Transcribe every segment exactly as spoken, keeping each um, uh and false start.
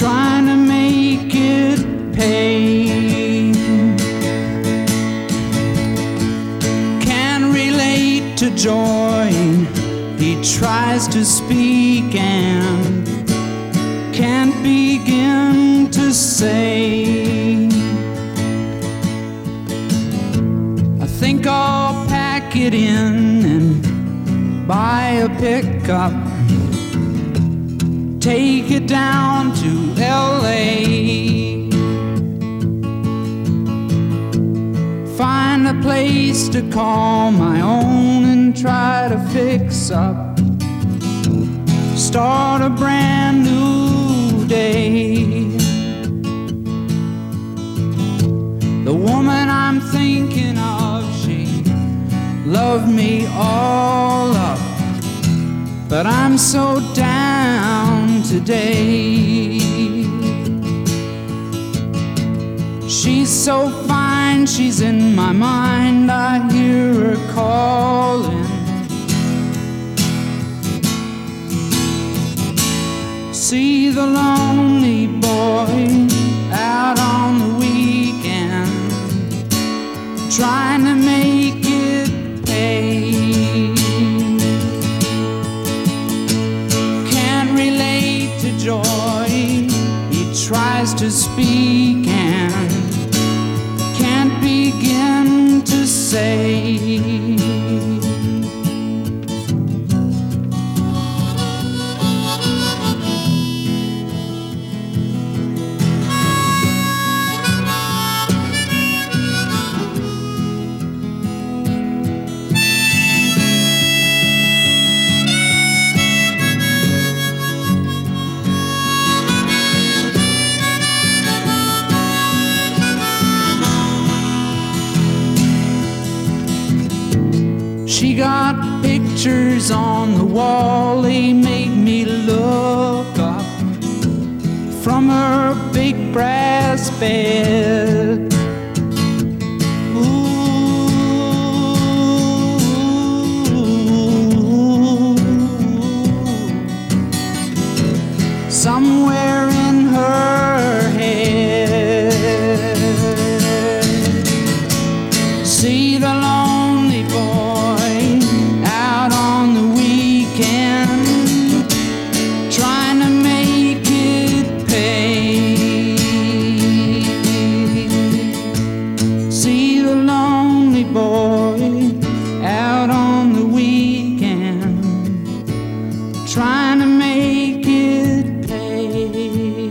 trying to make it pay. Can relate to joy, he tries to speak and can't begin to say. I think I'll pack it in and buy a pickup, take it down to L A, find a place to call my own and try to fix up, start a brand new day. The woman I'm thinking of, she loved me all up, but I'm so down today. She's so fine, she's in my mind, I hear her calling. See the lonely boy out on the weekend, trying to make it pay. Can't relate to joy, he tries to speak and can't begin to say. She got pictures on the wall, they made me look up from her big brass bed. Ooh. Somewhere in her head, see the lonely boy out on the weekend, trying to make it pay. See the lonely boy out on the weekend, trying to make it pay.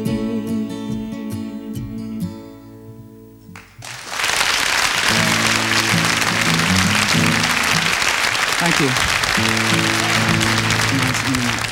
Thank you. Nice